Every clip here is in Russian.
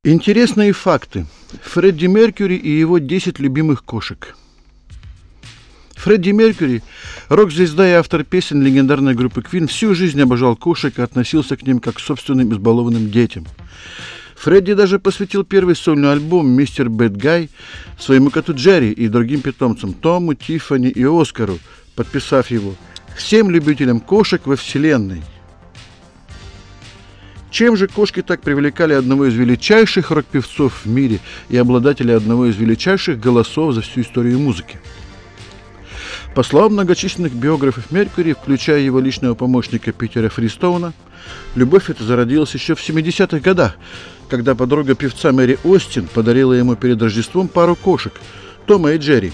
Интересные факты. Фредди Меркьюри и его 10 любимых кошек. Фредди Меркьюри, рок-звезда и автор песен легендарной группы Queen, всю жизнь обожал кошек и относился к ним как к собственным избалованным детям. Фредди даже посвятил первый сольный альбом «Мистер Бэд Гай» своему коту Джерри и другим питомцам Тому, Тиффани и Оскару, подписав его «Всем любителям кошек во вселенной». Чем же кошки так привлекали одного из величайших рок-певцов в мире и обладателя одного из величайших голосов за всю историю музыки? По словам многочисленных биографов Меркьюри, включая его личного помощника Питера Фристоуна, любовь эта зародилась еще в 70-х годах, когда подруга певца Мэри Остин подарила ему перед Рождеством пару кошек – Тома и Джерри.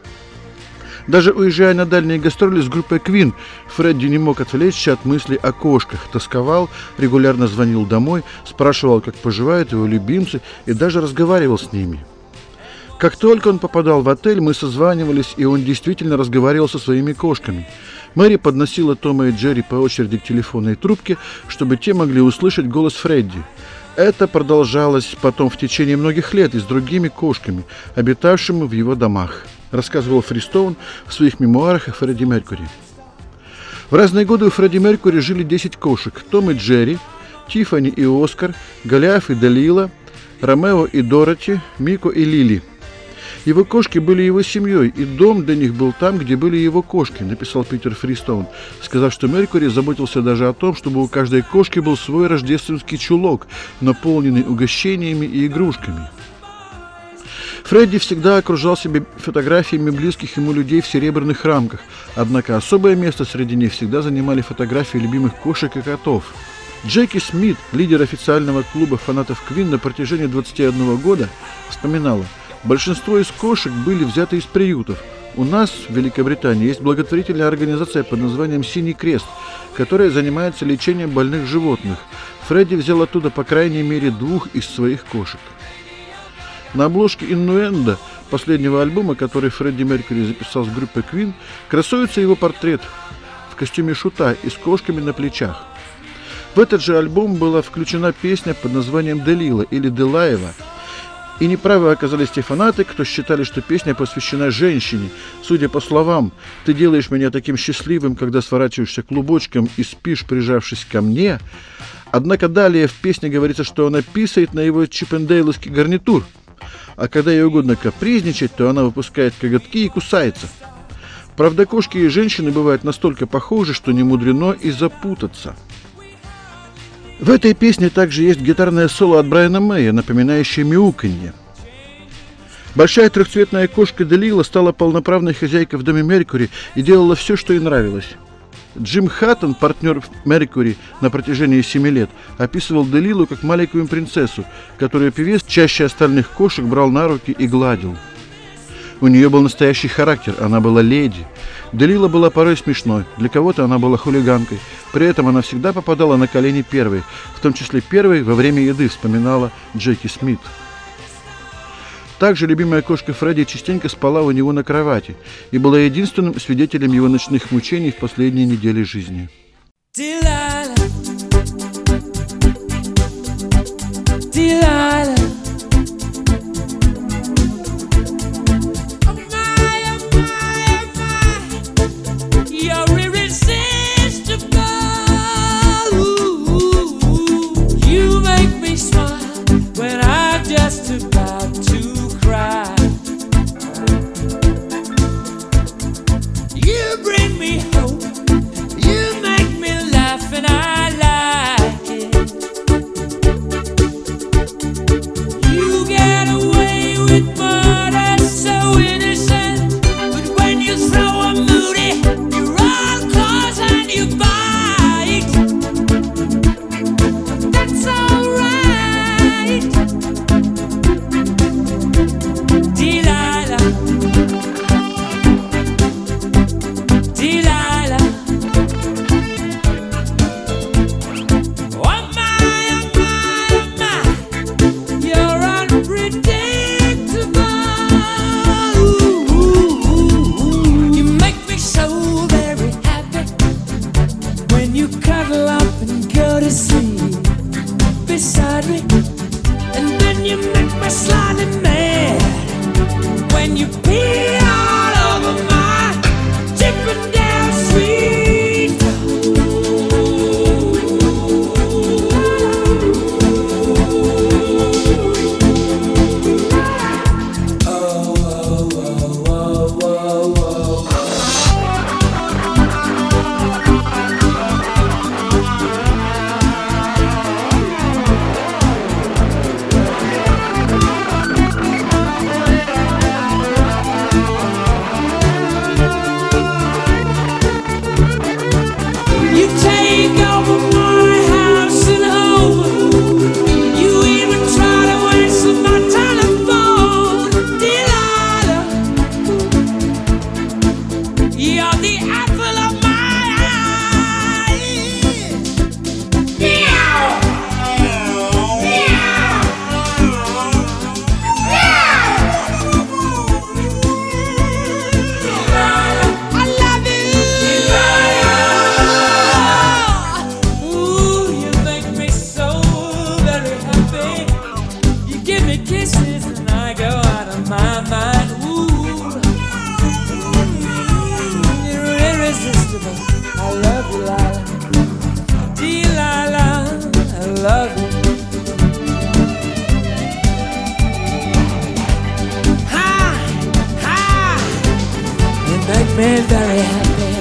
Даже уезжая на дальние гастроли с группой Queen, Фредди не мог отвлечься от мыслей о кошках, тосковал, регулярно звонил домой, спрашивал, как поживают его любимцы, и даже разговаривал с ними. Как только он попадал в отель, мы созванивались, и он действительно разговаривал со своими кошками. Мэри подносила Тома и Джерри по очереди к телефонной трубке, чтобы те могли услышать голос Фредди. Это продолжалось потом в течение многих лет и с другими кошками, обитавшими в его домах, рассказывал Фристоун в своих мемуарах о Фредди Меркьюри. В разные годы у Фредди Меркьюри жили 10 кошек: Том и Джерри, Тиффани и Оскар, Голиаф и Далила, Ромео и Дороти, Мико и Лили. Его кошки были его семьей, и дом для них был там, где были его кошки, написал Питер Фристоун, сказав, что Меркьюри заботился даже о том, чтобы у каждой кошки был свой рождественский чулок, наполненный угощениями и игрушками. Фредди всегда окружал себя фотографиями близких ему людей в серебряных рамках, однако особое место среди них всегда занимали фотографии любимых кошек и котов. Джеки Смит, лидер официального клуба фанатов Queen на протяжении 21 года, вспоминала: «Большинство из кошек были взяты из приютов. У нас, в Великобритании, есть благотворительная организация под названием «Синий крест», которая занимается лечением больных животных. Фредди взял оттуда по крайней мере 2 из своих кошек». На обложке «Иннуэндо», последнего альбома, который Фредди Меркьюри записал с группой Queen, красуется его портрет в костюме шута и с кошками на плечах. В этот же альбом была включена песня под названием «Делила» или «Делаева». И неправы оказались те фанаты, кто считали, что песня посвящена женщине. Судя по словам «Ты делаешь меня таким счастливым, когда сворачиваешься клубочком и спишь, прижавшись ко мне». Однако далее в песне говорится, что она писает на его чиппендейловский гарнитур. А когда ей угодно капризничать, то она выпускает коготки и кусается. Правда, кошки и женщины бывают настолько похожи, что не мудрено и запутаться. В этой песне также есть гитарное соло от Брайана Мэя, напоминающее мяуканье. Большая трехцветная кошка Делила стала полноправной хозяйкой в доме Меркьюри и делала все, что ей нравилось. Джим Хаттон, партнер Меркьюри на протяжении 7 лет, описывал Делилу как маленькую принцессу, которую певец чаще остальных кошек брал на руки и гладил. У нее был настоящий характер, она была леди. Делила была порой смешной, для кого-то она была хулиганкой. При этом она всегда попадала на колени первой, в том числе первой во время еды, вспоминала Джеки Смит. Также любимая кошка Фредди частенько спала у него на кровати и была единственным свидетелем его ночных мучений в последние недели жизни. you make me slightly mad, when you pee all over my Chippendale street. Me very happy.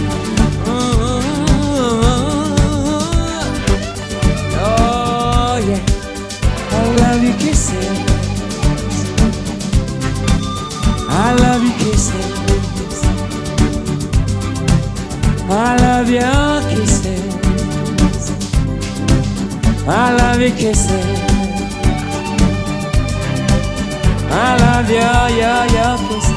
Oh yeah, I love you kissing. I love you kissing. I love your kissing. I love you kissing. I love your kissing.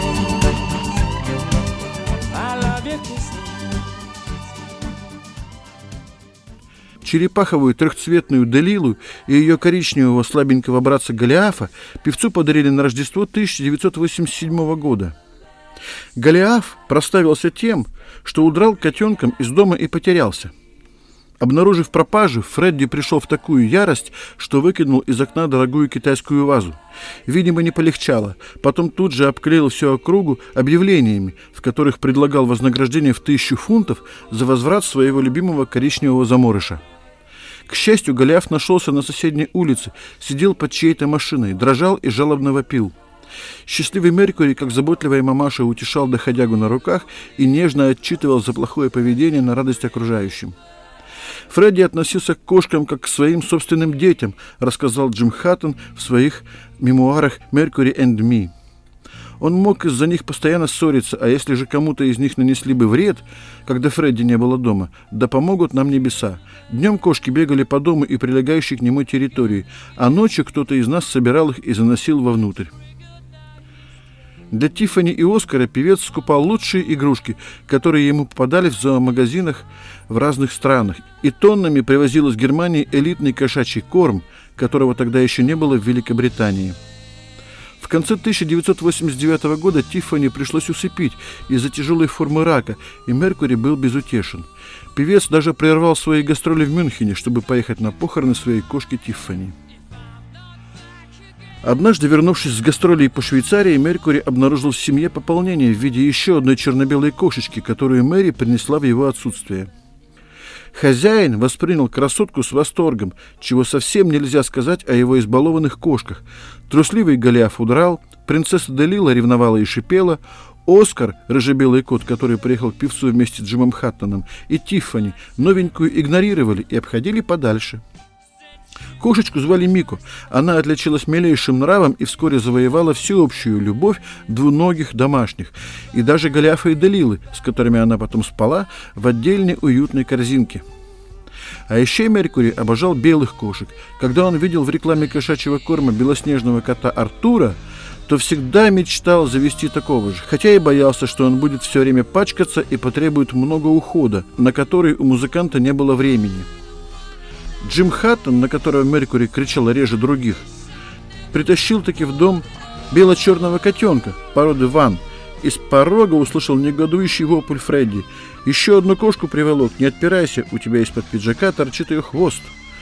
Черепаховую трехцветную Делилу и ее коричневого слабенького братца Голиафа певцу подарили на Рождество 1987 года. Голиаф прославился тем, что удрал котенком из дома и потерялся. Обнаружив пропажу, Фредди пришел в такую ярость, что выкинул из окна дорогую китайскую вазу. Видимо, не полегчало. Потом тут же обклеил всю округу объявлениями, в которых предлагал вознаграждение в 1000 фунтов за возврат своего любимого коричневого заморыша. К счастью, Голиаф нашелся на соседней улице, сидел под чьей-то машиной, дрожал и жалобно вопил. Счастливый Меркьюри, как заботливая мамаша, утешал доходягу на руках и нежно отчитывал за плохое поведение на радость окружающим. Фредди относился к кошкам как к своим собственным детям, рассказал Джим Хаттон в своих мемуарах «Mercury and Me». Он мог из-за них постоянно ссориться, а если же кому-то из них нанесли бы вред, когда Фредди не было дома, да помогут нам небеса. Днем кошки бегали по дому и прилегающей к нему территории, а ночью кто-то из нас собирал их и заносил вовнутрь. Для Тиффани и Оскара певец скупал лучшие игрушки, которые ему попадали в зоомагазинах в разных странах, и тоннами привозил из Германии элитный кошачий корм, которого тогда еще не было в Великобритании. В конце 1989 года Тиффани пришлось усыпить из-за тяжелой формы рака, и Меркьюри был безутешен. Певец даже прервал свои гастроли в Мюнхене, чтобы поехать на похороны своей кошки Тиффани. Однажды, вернувшись с гастролей по Швейцарии, Меркьюри обнаружил в семье пополнение в виде еще одной черно-белой кошечки, которую Мэри принесла в его отсутствие. Хозяин воспринял красотку с восторгом, чего совсем нельзя сказать о его избалованных кошках. Трусливый Голиаф удрал, принцесса Делила ревновала и шипела, Оскар, рыжебелый кот, который приехал к певцу вместе с Джимом Хаттоном, и Тиффани новенькую игнорировали и обходили подальше. Кошечку звали Мико. Она отличилась милейшим нравом и вскоре завоевала всеобщую любовь двуногих домашних, и даже Голиафа и Делилы, с которыми она потом спала, в отдельной уютной корзинке. А еще Меркьюри обожал белых кошек. Когда он видел в рекламе кошачьего корма белоснежного кота Артура, то всегда мечтал завести такого же, хотя и боялся, что он будет все время пачкаться и потребует много ухода, на который у музыканта не было времени. Джим Хаттон, на которого Меркьюри кричал реже других, притащил таки в дом бело-черного котенка породы Ван. Из порога услышал негодующий вопль Фредди. «Еще одну кошку приволок, не отпирайся, у тебя из-под пиджака торчит ее хвост».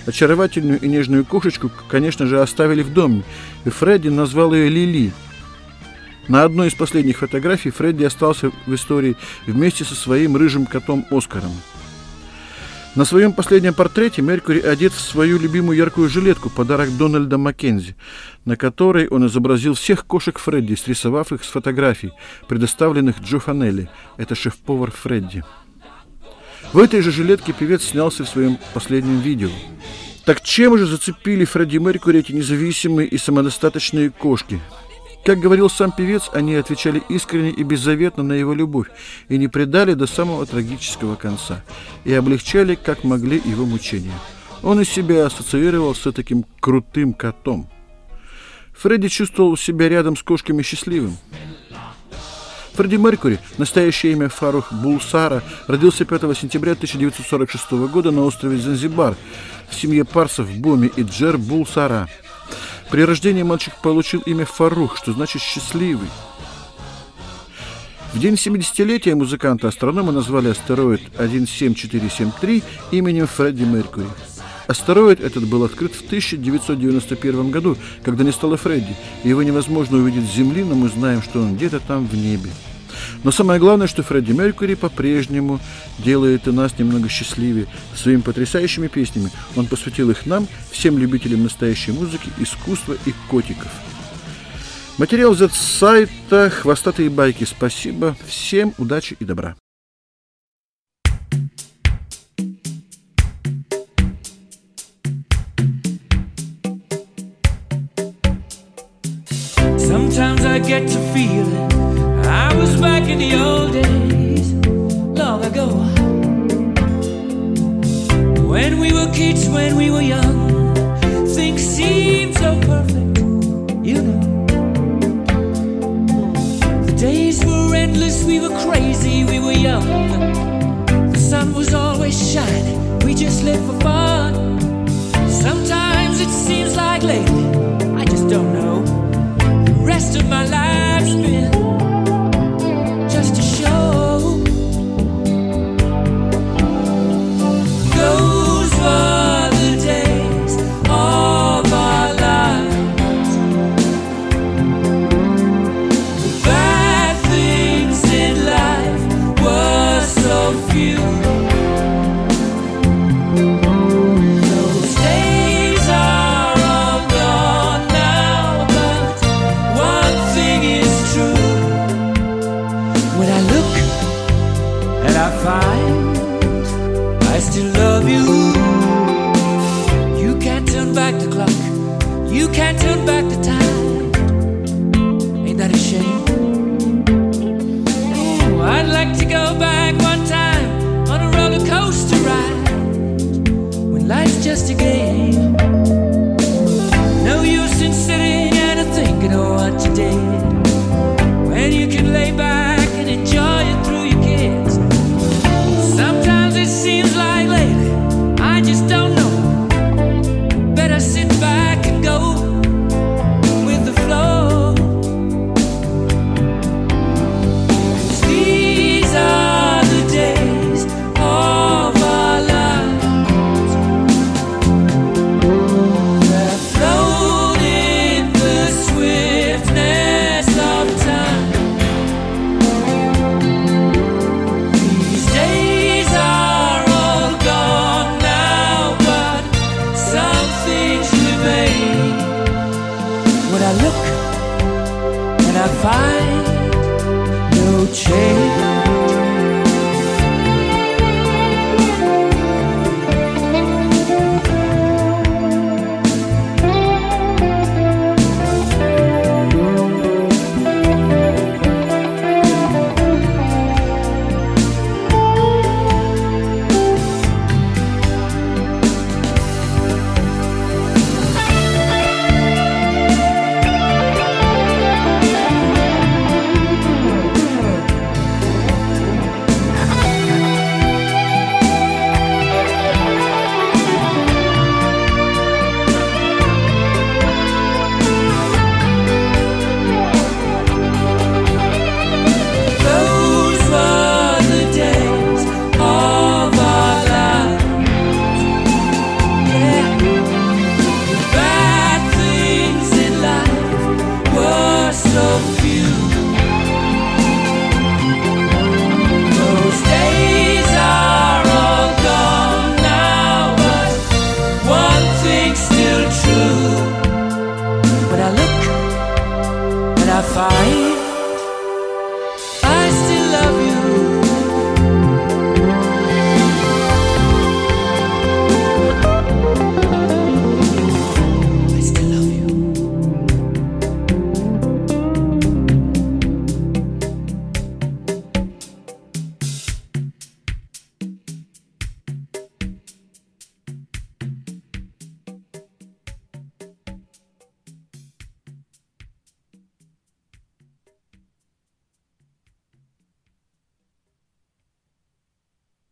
Очаровательную и нежную кошечку, конечно же, оставили в доме, и Фредди назвал ее Лили. На одной из последних фотографий Фредди остался в истории вместе со своим рыжим котом Оскаром. На своем последнем портрете Меркьюри одет в свою любимую яркую жилетку, подарок Дональда Маккензи, на которой он изобразил всех кошек Фредди, срисовав их с фотографий, предоставленных Джо Фанелли. Это шеф-повар Фредди. В этой же жилетке певец снялся в своем последнем видео. Так чем же зацепили Фредди Меркьюри эти независимые и самодостаточные кошки? Как говорил сам певец, они отвечали искренне и беззаветно на его любовь и не предали до самого трагического конца, и облегчали, как могли, его мучения. Он из себя ассоциировал с таким крутым котом. Фредди чувствовал себя рядом с кошками счастливым. Фредди Меркьюри, настоящее имя Фарух Булсара, родился 5 сентября 1946 года на острове Занзибар в семье парсов Боми и Джер Булсара. При рождении мальчик получил имя Фарух, что значит «счастливый». В день 70-летия музыканта-астронома назвали астероид 17473 именем Фредди Меркьюри. Астероид этот был открыт в 1991 году, когда не стало Фредди, и его невозможно увидеть с Земли, но мы знаем, что он где-то там в небе. Но самое главное, что Фредди Меркьюри по-прежнему делает и нас немного счастливее. Своими потрясающими песнями он посвятил их нам, всем любителям настоящей музыки, искусства и котиков. Материал взят с сайта «Хвостатые байки». Спасибо, всем удачи и добра. Sometimes I get to feeling I was back in the old days, long ago, when we were kids, when we were young. Things seemed so perfect, you know. The days were endless, we were crazy, we were young. The sun was always shining, we just lived for fun. Sometimes it seems like lately, I just don't know. The rest of my life's been just a show. Those were the days of our lives. The bad things in life were so few. Those days are all gone now, but one thing is true. When I look and I find I still love you, you can't turn back the clock, you can't turn back the time. Ain't that a shame? Oh, I'd like to go back one time on a roller coaster ride, when life's just a game. No use in sitting and thinking of what you did, when you can lay back and enjoy it through your kids. Sometimes it seems like lately, I just don't know. Better sit back and go with the flow. 'Cause these are the days of our lives. They're flown in the swiftness of time. These days are all gone now, but some things remain. When I look and I find no change. fight.